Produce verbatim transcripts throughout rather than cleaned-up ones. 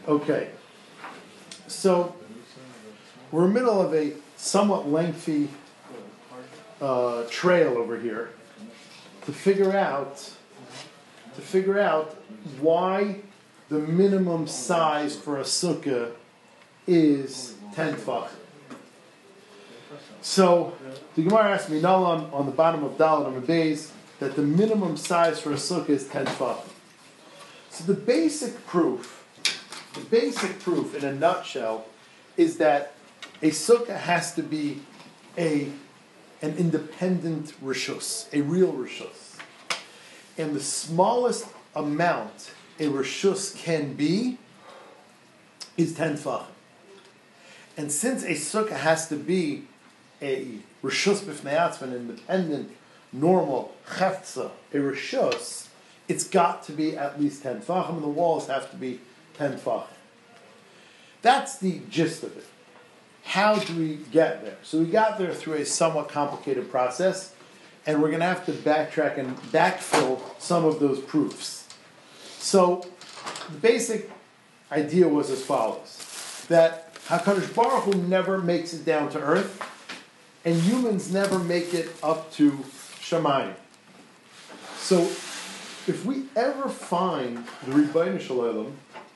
Okay, so we're in the middle of a somewhat lengthy uh, trail over here to figure out to figure out why the minimum size for a sukkah is ten tefachim. So the Gemara asked me Nalan on the bottom of Dalet and Beis that the minimum size for a sukkah is ten tefachim. So the basic proof, the basic proof in a nutshell, is that a sukkah has to be a an independent rishus, a real rishus. And the smallest amount a rishus can be is ten tefachim. And since a sukkah has to be a rishus b'fnei atzma, an independent, normal cheftza, a rishus, it's got to be at least ten tefachim, and the walls have to be ten tefachim. That's the gist of it. How do we get there? So we got there through a somewhat complicated process, and we're going to have to backtrack and backfill some of those proofs. So the basic idea was as follows, that HaKadosh Baruch Hu never makes it down to earth, and humans never make it up to Shamayim. So if we ever find the Ribbono Shel Olam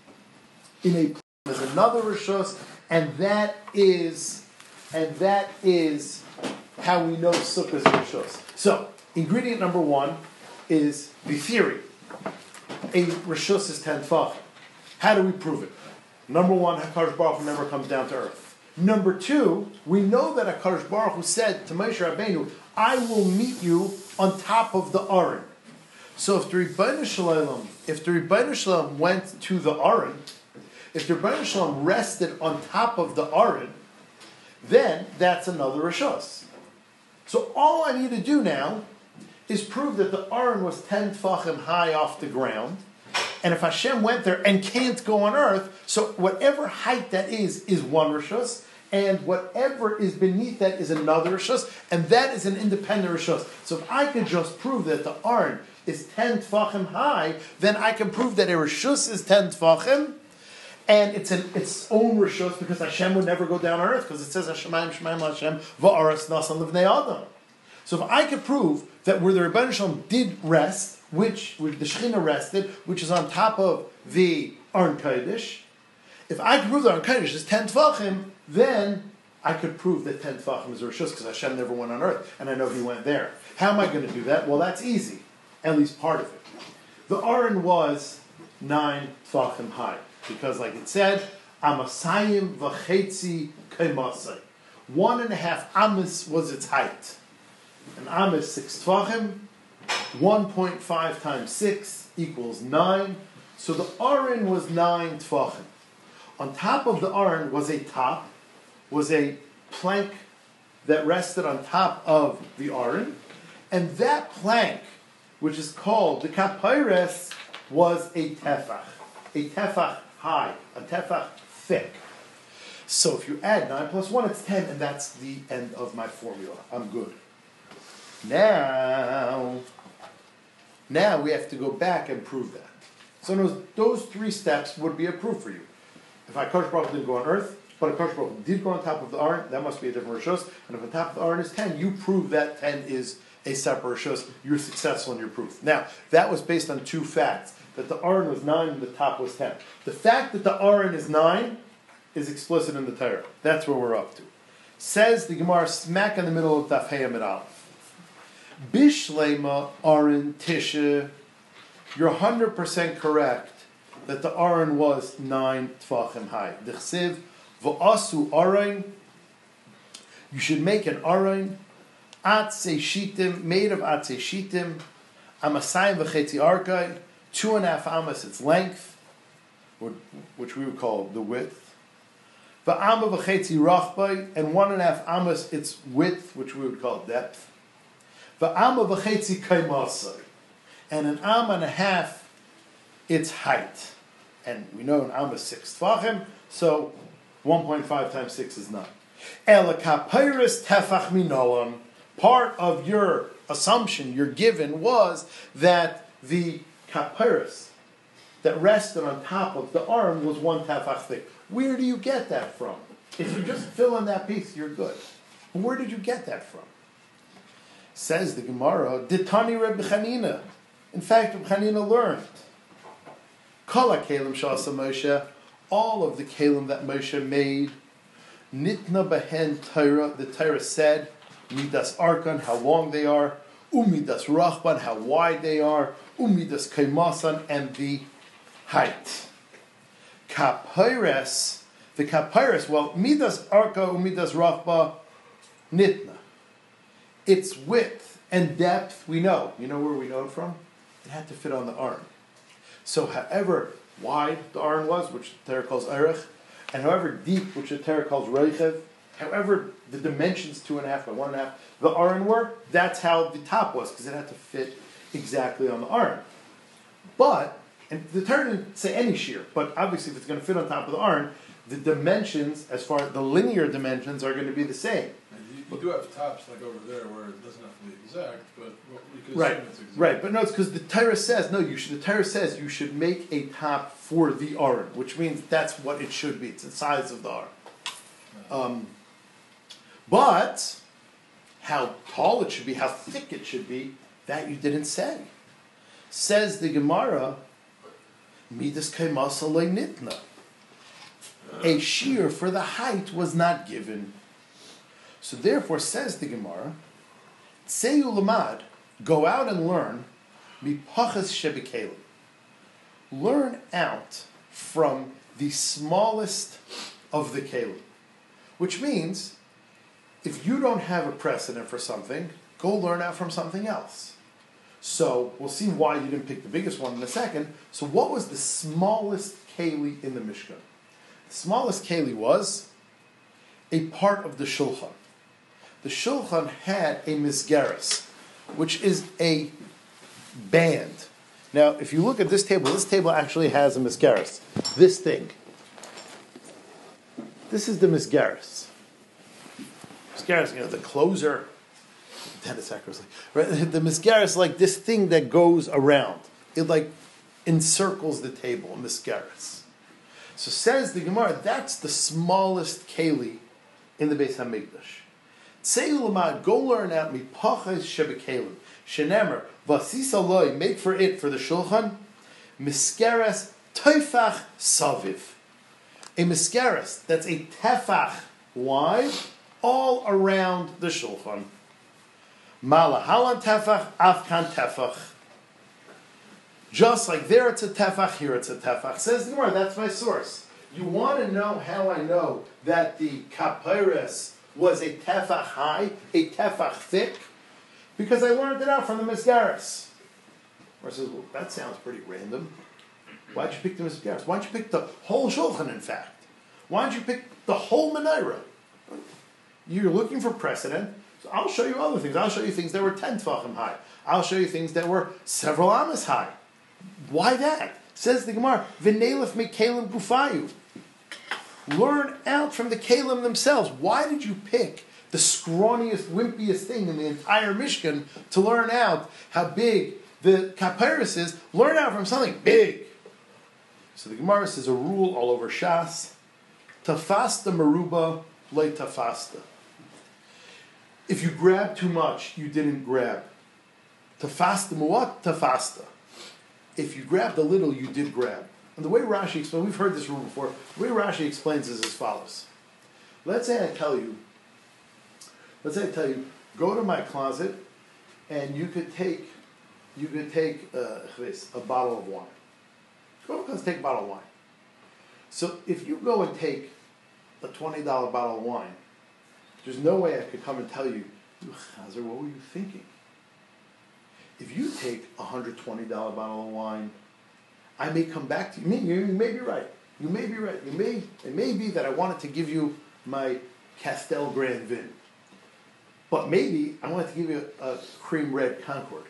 in a place, there's another Rishus, and that is, and that is how we know Sukkah is Rishus. So, ingredient number one is the theory. A Rishus is ten tefachim. How do we prove it? Number one, HaKadosh Baruch Hu never comes down to earth. Number two, we know that HaKadosh Baruch Hu said to Moshe Rabbeinu, I will meet you on top of the Aron. So if the Ribbono Shel Olam, if the Ribbono Shel Olam went to the Aron, if the Ribbono Shel Olam rested on top of the Aron, then that's another Rishus. So all I need to do now is prove that the Aron was ten tefachim high off the ground, and if Hashem went there and can't go on earth, so whatever height that is, is one Rishus, and whatever is beneath that is another Rishus, and that is an independent Rishus. So if I could just prove that the Aron is ten tefachim high, then I can prove that a Rishus is ten tefachim, and it's an its own rishus because Hashem would never go down on earth because it says Hashemayim Shemayim Hashem va'aras nasan livnei adam. So if I could prove that where the Ribbono Shel Olam did rest, which where the Shechina rested, which is on top of the Aron Kodesh, if I could prove that Aron Kodesh is ten tefachim, then I could prove that ten tefachim is a rishus because Hashem never went on earth, and I know He went there. How am I going to do that? Well, that's easy, at least part of it. The Aron was nine tefachim high. Because, like it said, Amasayim v'chetzi kaimasai. One and a half amas was its height. An amas six tefachim. One point five times six equals nine. So the Aron was nine tefachim. On top of the Aron was a top, was a plank that rested on top of the Aron, and that plank, which is called the kapayres, was a tefach, a tefach high, a tefach thick. So if you add nine plus one, it's ten, and that's the end of my formula. I'm good. Now, now we have to go back and prove that. So those, those three steps would be a proof for you. If HaKadosh Baruch Hu didn't go on earth, but HaKadosh Baruch Hu did go on top of the Aron, that must be a different rishus. And if the top of the Aron is ten, you prove that ten is a separate rishus. You're successful in your proof. Now, that was based on two facts. That the Aron was nine and the top was ten. The fact that the Aron is nine is explicit in the Torah. That's where we're up to. Says the Gemara smack in the middle of Daf Hey Amid Aleph. Bishlema Aron Tisha. You're one hundred percent correct that the Aron was nine tefachim high. D'chsiv v'asu Aron. You should make an Aron atzei shitim, made of atzei shitim, amasayim v'chetzi arkai. Two and a half amas its length, which we would call the width. V'ama v'chetzi rachbai, and one and a half amas its width, which we would call depth. V'ama v'chetzi kaimasai, and an am and a half its height. And we know an am is six tefachim, so one point five times six is nine. Ela kapayris tefach minolam. Part of your assumption, your given, was that the Kapiris, that rested on top of the Aron was one tefach thick. Where do you get that from? If you just fill in that piece, you're good. Where did you get that from? Says the Gemara, Ditani Reb Chanina. In fact, Reb Chanina learned. Kala Kalim Shasa Moshe, all of the Kalim that Moshe made, Nitna Behen Torah, the Torah said, Midas Arkan, how long they are, Umidas Rachban, how wide they are, Umidas Kaimasan, and the height. Kapires, the Kapires, well, Midas Arka, Umidas Rachba, Nitna. Its width and depth, we know. You know where we know it from? It had to fit on the Aron. So however wide the Aron was, which the Torah calls Erech, and however deep, which the Torah calls Reichev, however the dimensions two and a half by one and a half, the Aron were, that's how the top was, because it had to fit exactly on the Aron. But, and the Torah didn't say any shear, but obviously if it's going to fit on top of the Aron, the dimensions, as far as the linear dimensions, are going to be the same. You do have tops like over there where it doesn't have to be exact, but well, you can right, assume it's exact. Right, but no, it's because the Torah says no. You should. The Torah says you should make a top for the Aron, which means that's what it should be. It's the size of the Aron. Um, but how tall it should be, how thick it should be, that you didn't say. Says the Gemara, Midas Kaimasa Nitna. A shear for the height was not given. So therefore, says the Gemara, Tseyu Lamad, go out and learn, Mipachas Shebekalim. Learn out from the smallest of the Kalim. Which means, if you don't have a precedent for something, go learn out from something else. So, we'll see why you didn't pick the biggest one in a second. So what was the smallest Keli in the Mishkan? The smallest Keli was a part of the Shulchan. The Shulchan had a misgaris, which is a band. Now, if you look at this table, this table actually has a misgaris. This thing. This is the misgaris. Misgaris, you know, the closer. That is sacrosanct. Right? The misgaris is like this thing that goes around. It like encircles the table, misgaris. So says the Gemara, that's the smallest keli in the Beis HaMikdash. Tzei go learn out mipachas shebekalim. Shenemer vasisa loy, make for it for the shulchan. Miskeres teifach saviv. A miskeres that's a tefach wide all around the shulchan. Malahalan tefach, afkan tefach. Just like there it's a tefach, here it's a tefach. Says the Gemara, that's my source. You want to know how I know that the kapires was a tefach high, a tefach thick? Because I learned it out from the Misgaris. Or says, well, that sounds pretty random. Why'd you pick the Misgaris? Why'd you pick the whole Shulchan, in fact? Why'd you pick the whole Menorah? You're looking for precedent, so I'll show you other things. I'll show you things that were ten tefachim high. I'll show you things that were several amas high. Why that? Says the Gemara, V'neilef mekalim gufayu. Learn out from the Kalim themselves. Why did you pick the scrawniest, wimpiest thing in the entire Mishkan to learn out how big the Kapiris is? Learn out from something big. So the Gemara says a rule all over Shas, Tafasta Maruba le Tafasta. If you grab too much, you didn't grab. Tafasta muat Tafasta. If you grabbed a little, you did grab. And the way Rashi explains, we've heard this rule before, the way Rashi explains is as follows. Let's say I tell you, let's say I tell you, go to my closet and you could take, you could take uh, a bottle of wine. Go to the closet, take a bottle of wine. So if you go and take a twenty dollars bottle of wine, there's no way I could come and tell you, Chazer, what were you thinking? If you take a one hundred twenty dollars bottle of wine, I may come back to you. You may be right. You may be right. You may, it may be that I wanted to give you my Castel Grand Vin. But maybe I wanted to give you a, a cream red Concord.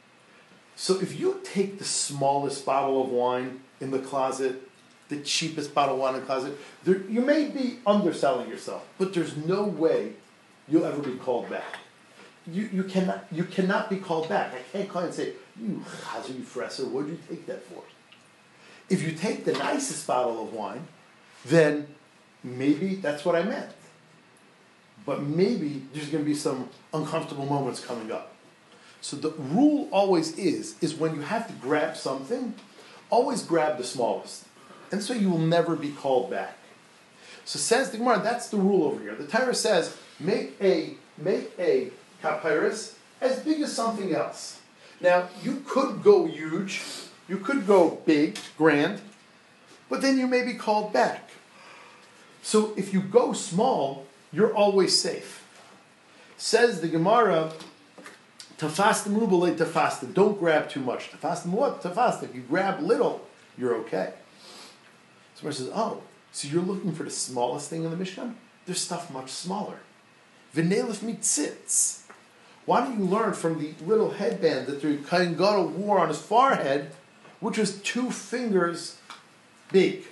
So if you take the smallest bottle of wine in the closet, the cheapest bottle of wine in the closet, there, you may be underselling yourself, but there's no way you'll ever be called back. You, you cannot you cannot be called back. I can't call and say, you Chazer, you Fresser, what did you take that for? If you take the nicest bottle of wine, then maybe that's what I meant. But maybe there's going to be some uncomfortable moments coming up. So the rule always is, is when you have to grab something, always grab the smallest. And so you will never be called back. So says the Gemara, that's the rule over here. The Torah says, make a make a kapyrus as big as something else. Now, you could go huge, you could go big, grand, but then you may be called back. So if you go small, you're always safe. Says the Gemara, tafastim rubelei tafastim. Don't grab too much. Tafastim what? Tafastim. If you grab little, you're okay. Somebody says, oh, so you're looking for the smallest thing in the Mishkan? There's stuff much smaller. V'nelef mitzitz. Why don't you learn from the little headband that the Kohen Gadol wore on his forehead, which was two fingers big?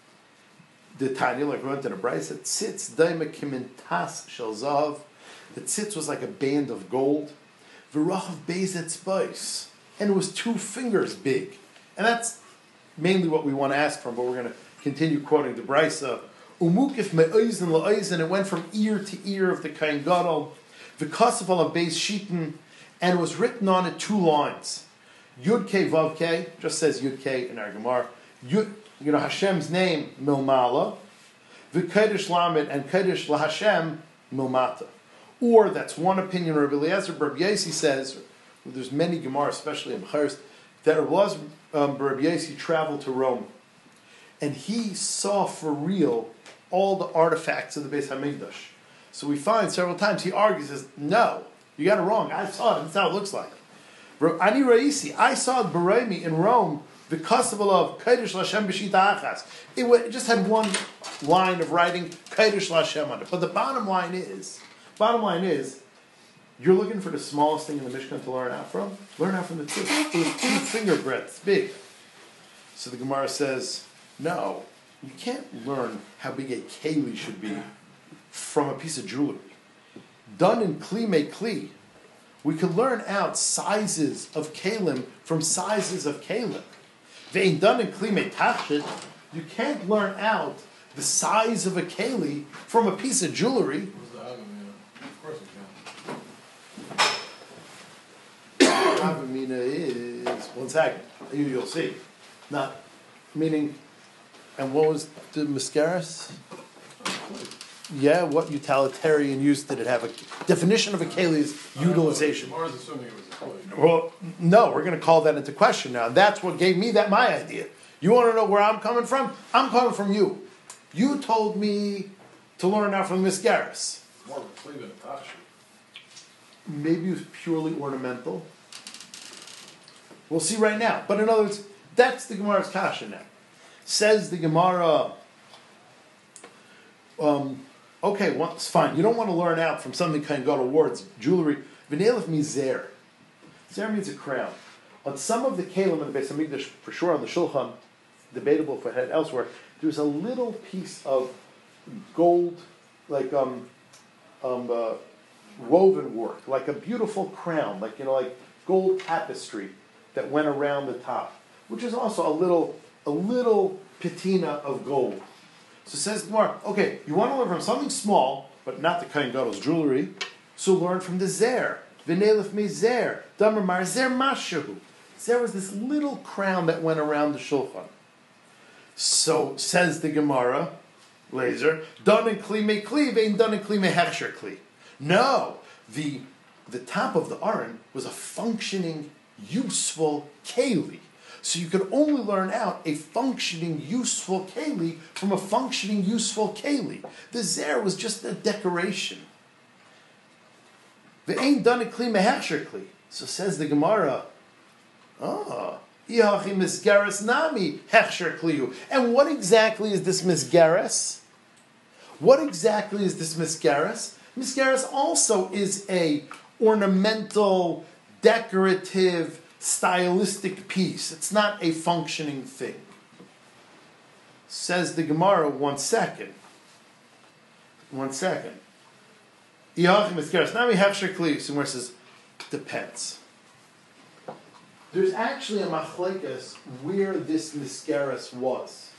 The Tanya, like we went to the Brisa, tzitz daima kimintas shel zahav. The tzitz was like a band of gold. V'rachav bezet spais. And it was two fingers big. And that's mainly what we want to ask from, but we're going to continue quoting the Brisa. Umukif me'oizen la'oizen. It went from ear to ear of the Kohen Gadol. V'kasav ala beis shitin. And it was written on it two lines. Yud Kei Vav Kei. Just says Yud Kei in our Gemara. Yud, you know, Hashem's name, Milmala. V'Kodesh Lamed and Kodesh LaHashem, Milmata. Or, that's one opinion, Rabbi Eliezer Bar Yossi says, well, there's many Gemara, especially in B'chayres, that Rabbi Eliezer um, Bar Yossi traveled to Rome. And he saw for real all the artifacts of the Beis HaMikdash. So we find several times he argues, says, no, you got it wrong. I saw it. That's how it looks like. Ani Raisi, I saw Baremi in Rome, the Kasaval of Kodesh Lashem B'Shita Achas. It just had one line of writing Kodesh Lashem on it. But the bottom line is, bottom line is, you're looking for the smallest thing in the Mishkan to learn out from? Learn out from the two. It was two finger breadths big. So the Gemara says, no, you can't learn how big a keli should be from a piece of jewelry. Done in kli me kli. We could learn out sizes of kalim from sizes of kalim. They ain't done in kli me tachshit. You can't learn out the size of a keli from a piece of jewelry. Of course you can. Avamina is one second. You, you'll see. Not meaning. And what was the mascaras? Yeah, what utilitarian use did it have? A definition of a keli's utilization. Mars assuming it was a keli. Well, no, we're going to call that into question now. That's what gave me that my idea. You want to know where I'm coming from? I'm coming from you. You told me to learn out from Miss Garris. More of a kli than a tachshit. Maybe it was purely ornamental. We'll see right now. But in other words, that's the Gemara's kasha now. Says the Gemara, um, okay, well, it's fine. You don't want to learn out from something kind of got awards, jewelry. V'nelef mizer. Zer means a crown. On some of the kalim in the Beis HaMikdash, for sure on the Shulchan, debatable if it had elsewhere, there's a little piece of gold, like um, um, uh, woven work, like a beautiful crown, like, you know, like gold tapestry that went around the top, which is also a little, a little patina of gold. So says Gemara, okay, you want to learn from something small, but not the Kohen Gadol's jewelry, so learn from the zer. V'nelef me zer. Damar mar zer mashahu. Zer was this little crown that went around the shulchan. So says the Gemara, laser, done in kli me kli, vein done in kli me hechsher kli. No, the the top of the aron was a functioning, useful keli. So you could only learn out a functioning, useful keli from a functioning, useful keli. The zer was just a decoration. The ain't done a kli mehechsher kli. So says the Gemara, ah, ihachi misgaris nami hechsher kliu. And what exactly is this misgaris? What exactly is this misgaris? Misgaris also is a ornamental, decorative, stylistic piece. It's not a functioning thing. Says the Gemara, one second. One second. Ihachi misgaris nami hechsher kliu. So where it says, depends. there's actually a machlekes where this misgaris was.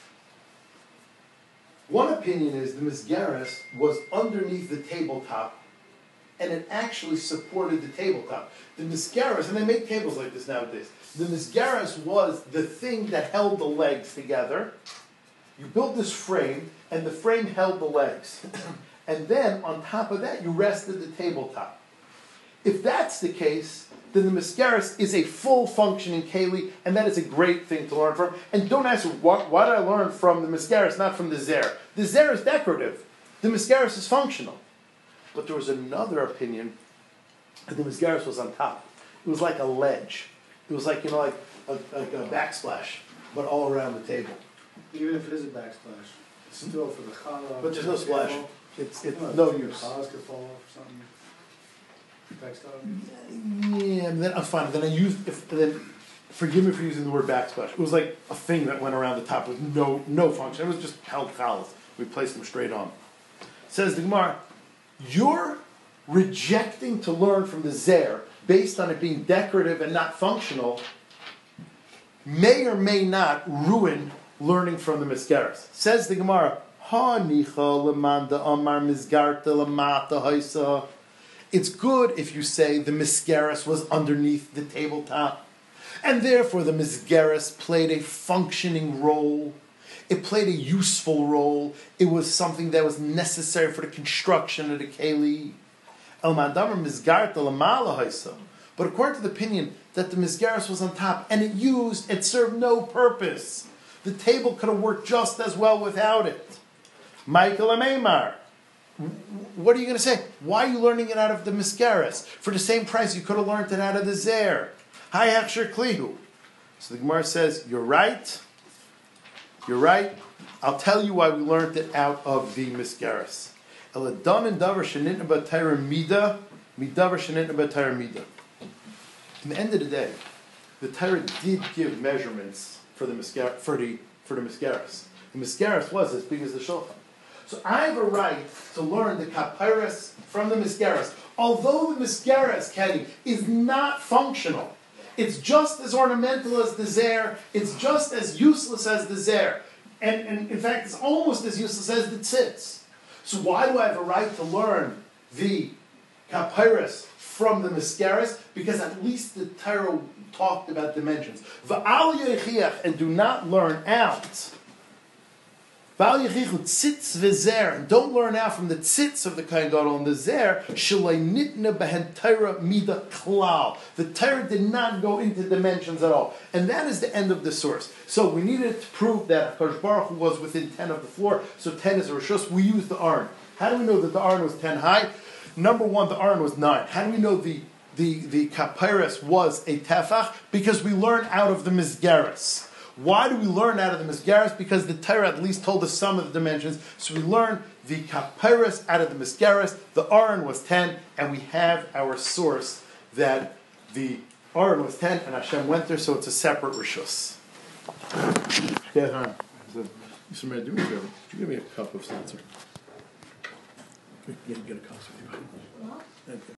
One opinion is the misgaris was underneath the tabletop, and it actually supported the tabletop. The misgaris, and they make tables like this nowadays. The misgaris was the thing that held the legs together. You built this frame, and the frame held the legs. And then, on top of that, you rested the tabletop. If that's the case, then the misgaris is a full functioning keli, and that is a great thing to learn from. And don't ask, why, why did I learn from the misgaris, not from the zer? The zer is decorative. The misgaris is functional. But there was another opinion that the misgaris was on top. It was like a ledge. It was like, you know, like a, like a backsplash, but all around the table. Even if it is a backsplash, it's still for the challah. But there's no splash. It's, it's No, no the use. challahs could fall off or something. Textile. Yeah, and then I'm fine. Then I used, if, then forgive me for using the word backsplash. It was like a thing that went around the top with no no function. It was just held challahs. We placed them straight on. Says the Gemara, you're rejecting to learn from the zer based on it being decorative and not functional, may or may not ruin learning from the misgaris. Says the Gemara, Ha nicha lemanda amar misgarta lamata haisa. It's good if you say the misgaris was underneath the tabletop, and therefore the misgaris played a functioning role. It played a useful role. It was something that was necessary for the construction of the keli. El mandamar misgarta lamala haisa. But according to the opinion that the misgaris was on top and it used, it served no purpose. The table could have worked just as well without it. Michael Amemar. What are you going to say? Why are you learning it out of the misgaris? For the same price, you could have learned it out of the zer. Hayachsher klihu. So the Gemara says, you're right. You're right. I'll tell you why we learned it out of the misgaris. Eladan and davar shenitna b'tayra mida, midavar shenitna b'tayra mida. In the end of the day, the Torah did give measurements for the misgar- for the for the misgaris. The misgaris was as big as the shulchan. So I have a right to learn the kapiris from the misgaris. Although the misgaris, Kenny, is not functional, it's just as ornamental as the zer. It's just as useless as the zer, and, and in fact, it's almost as useless as the tzitz. So why do I have a right to learn the kapiris from the misgaris? Because at least the Torah talked about dimensions. V'al yechiach, and do not learn out. V'al yechichu tzitz v'zer, and don't learn out from the tzitz of the Kohen Gadol and the zer. Shalei nitna behen Torah mida klal. The Torah did not go into dimensions at all, and that is the end of the source. So we needed to prove that Hakadosh Baruch Hu was within ten of the floor. So ten is a rishus. We used the Aron. How do we know that the Aron was ten high? Number one, the Aron was nine. How do we know the the the kapiris was a tefach? Because we learn out of the misgaris. Why do we learn out of the misgaris? Because the Torah at least told us some of the dimensions. So we learn the kapiris out of the misgaris. The Aron was ten, and we have our source that the Aron was ten, and Hashem went there, so it's a separate rishus. Yeah, somebody do me a favor. Could you give me a cup of seltzer? Get, get a cup of you.